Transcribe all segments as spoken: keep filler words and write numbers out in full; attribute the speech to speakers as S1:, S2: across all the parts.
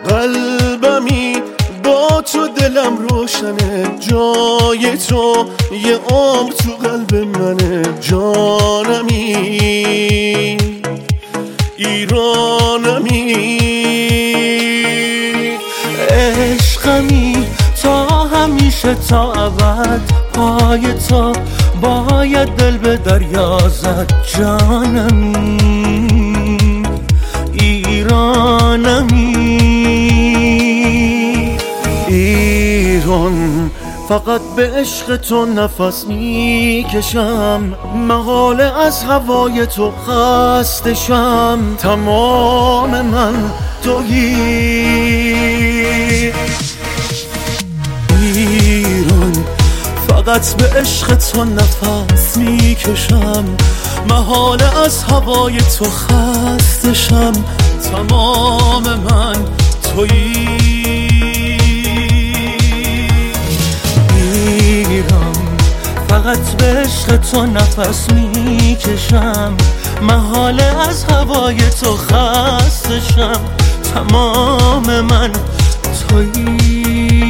S1: قلبمی با تو دلم روشنه، جای تو یه عمر تو قلب منه. جانمی ایرانمی
S2: عشقمی تا همیشه تا ابد، پای تو باید دل به دریا زد. جانمی ایرانمی ایران، فقط به عشق تو نفس میکشم، محاله از هوای تو خسته شم. تمام من تویی ایران، فقط به عشق تو نفس میکشم، محاله از هوای تو خسته شم. تمام من تویی ایران، فقط به عشق تو نفس میکشم، محاله از هوای تو خسته شم. تمام من تویی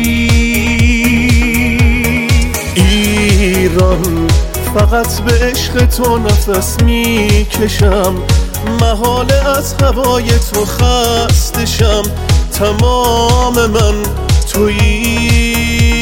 S1: ایران، فقط به عشق تو نفس میکشم، محاله از هوای تو خسته شم. تمام من تویی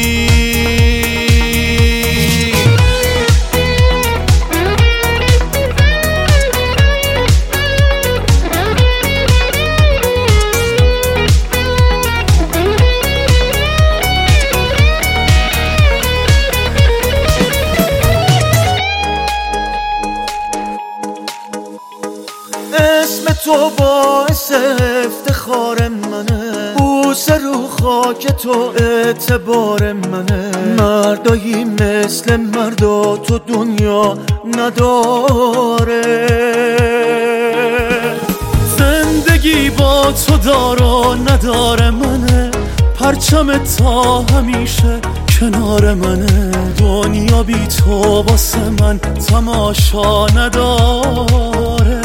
S2: اسم تو باعث افتخار منه، بوسه رو خاک تو اعتبار منه. مردایی مثل مردا تو دنیا نداره، زندگی با تو دار و نداره منه. پرچم تا همیشه کنار منه، دنیا بی تو واسه من تماشا نداره.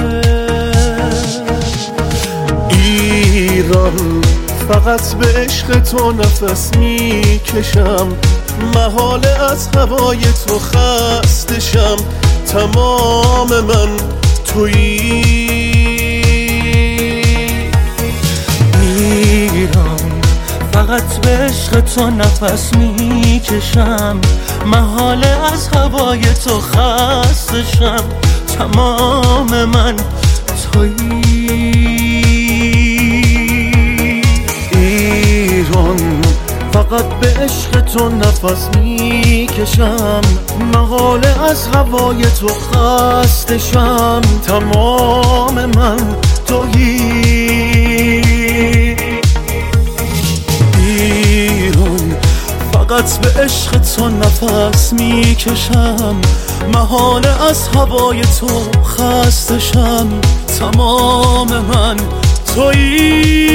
S1: ایران، فقط به عشق تو نفس میکشم، محاله از هوای تو خسته شم. تمام من تویی
S2: ایران، فقط به عشق تو نفس میکشم، محاله از هوای تو خسته شم. تمام من تویی ایران، فقط به عشق تو نفس میکشم، محاله از هوای تو خسته شم. تمام من تویی ایران، فقط به عشق تو نفس میکشم، محاله از هوای تو خسته شم. تمام من تویی